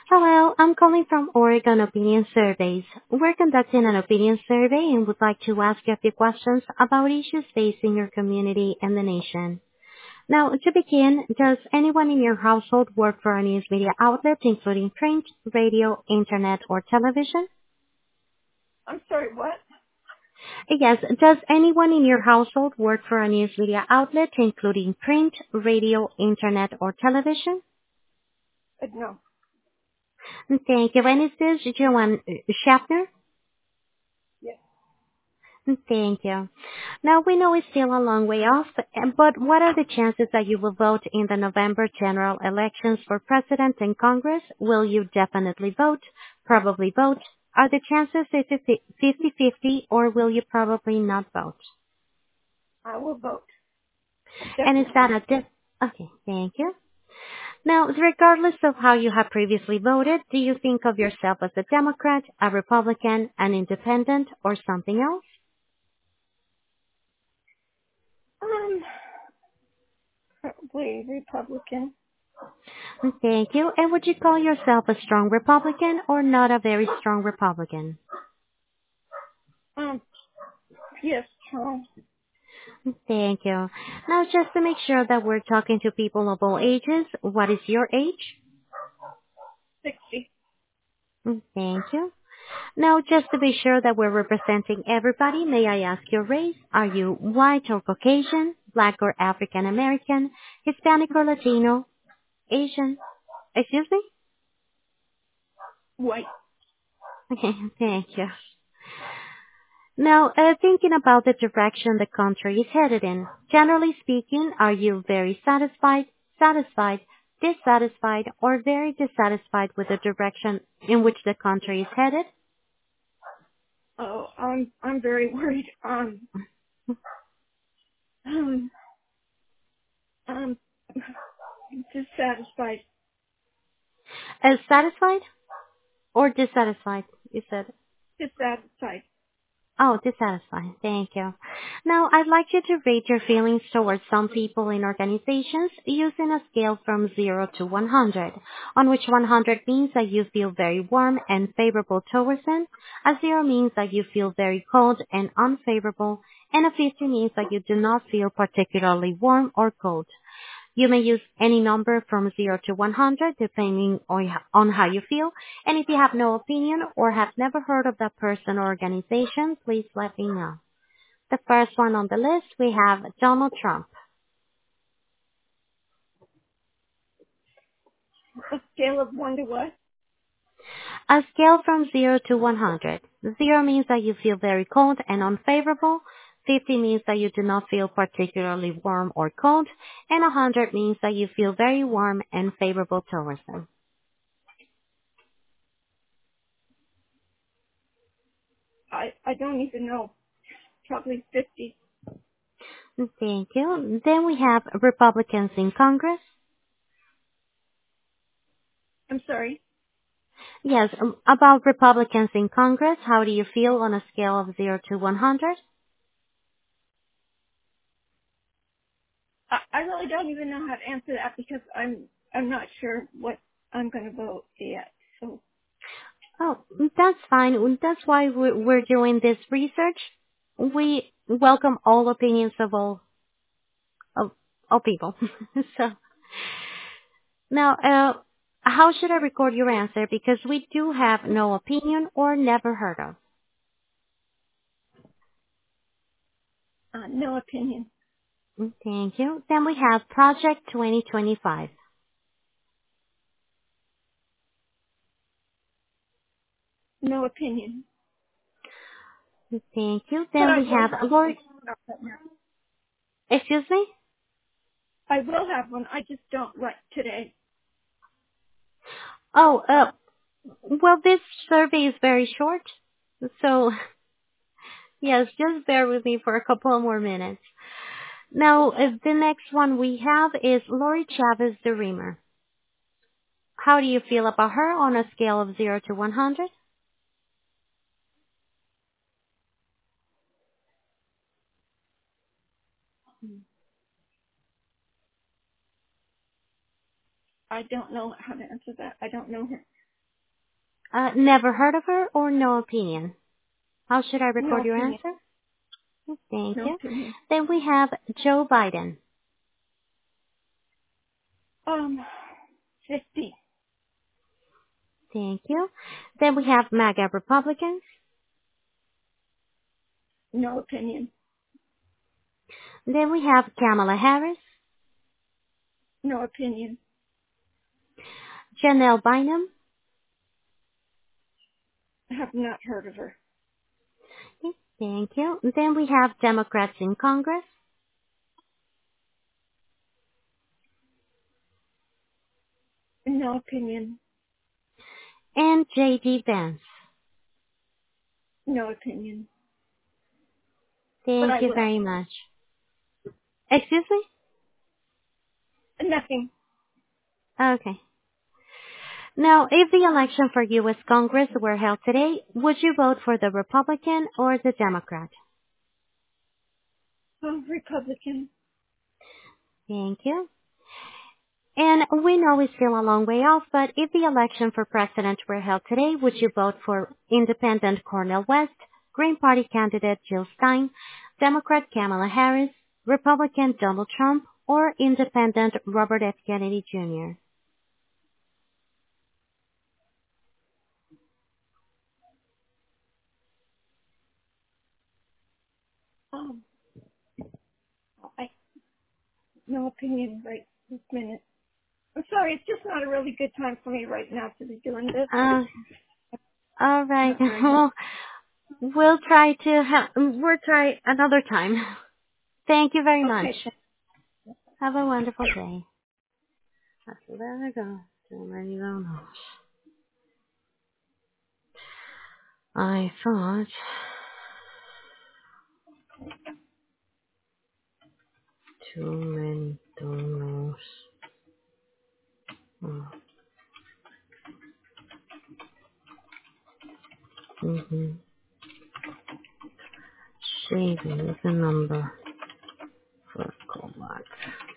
Hello, I'm calling from Oregon Opinion Surveys. We're conducting an opinion survey and would like to ask you a few questions about issues facing your community and the nation. Now, to begin, does anyone in your household work for a news media outlet, including print, radio, internet, or television? I'm sorry, what? Yes, does anyone in your household work for a news media outlet, including print, radio, internet, or television? No. Thank you. And is this Joanne Schaffner? Yes. Thank you. Now, we know it's still a long way off, but what are the chances that you will vote in the November general elections for president and Congress? Will you definitely vote, probably vote? Are the chances 50-50, or will you probably not vote? I will vote. And is that Definitely. okay, thank you. Now, regardless of how you have previously voted, do you think of yourself as a Democrat, a Republican, an independent, or something else? Um, Probably Republican. Thank you. And would you call yourself a strong Republican or not a very strong Republican? Um, yes, Charles. Thank you. Now, just to make sure that we're talking to people of all ages, what is your age? 60. Thank you. Now, just to be sure that we're representing everybody, may I ask your race? Are you white or Caucasian, black or African American, Hispanic or Latino, Asian? Excuse me? White. Okay, thank you. Now, thinking about the direction the country is headed in, generally speaking, are you very satisfied, dissatisfied, or very dissatisfied with the direction in which the country is headed? Oh, I'm very worried. Um, um, dissatisfied. Satisfied or dissatisfied, you said? Dissatisfied. Oh, dissatisfied. Thank you. Now, I'd like you to rate your feelings towards some people in organizations using a scale from 0 to 100, on which 100 means that you feel very warm and favorable towards them, a 0 means that you feel very cold and unfavorable, and a 50 means that you do not feel particularly warm or cold. You may use any number from 0 to 100 depending on how you feel. And if you have no opinion or have never heard of that person or organization, please let me know. The first one on the list, we have Donald Trump. A scale of 1 to what? A scale from 0 to 100. 0 means that you feel very cold and unfavorable. 50 means that you do not feel particularly warm or cold. And 100 means that you feel very warm and favorable towards them. I don't even know. Probably 50. Thank you. Then we have Republicans in Congress. I'm sorry. Yes, about Republicans in Congress, how do you feel on a scale of 0 to 100? I really don't even know how to answer that because I'm not sure what I'm going to vote yet. So, Oh, that's fine. That's why we're doing this research. We welcome all opinions of all people. So now, how should I record your answer? Because we do have no opinion or never heard of. no opinion. Thank you. Then we have Project 2025. No opinion. Thank you. But Then I we will have have one. Lori. Excuse me? I will have one. I just don't right today. Oh, well, this survey is very short, so yes, just bear with me for a couple more minutes. Now, the next one we have is Lori Chavez the Reamer. How do you feel about her on a scale of 0 to 100? I don't know how to answer that. I don't know her. Never heard of her or no opinion? How should I No record your opinion. answer? Thank No you. opinion. Then we have Joe Biden. 50. Thank you. Then we have MAGA Republicans. No opinion. Then we have Kamala Harris, No opinion. Janelle Bynum. I have not heard of her. Thank you. Then we have Democrats in Congress, No opinion. and J.D. Vance. No opinion. But Thank I you will. very much. Excuse me? Nothing. Okay. Now, if the election for U.S. Congress were held today, would you vote for the Republican or the Democrat? Republican. Thank you. And we know it's still a long way off, but if the election for president were held today, would you vote for Independent Cornel West, Green Party candidate Jill Stein, Democrat Kamala Harris, Republican Donald Trump, or Independent Robert F. Kennedy Jr.? Um, I no opinion right this minute. I'm sorry, it's just not a really good time for me right now to be doing this. Uh, all right. Not very happy. Well, we'll try another time. Thank you very much. Okay, Have a wonderful day. Okay, there we go. Too many donuts. I thought too many donuts. Oh. Mm-hmm. Saving the number for callback.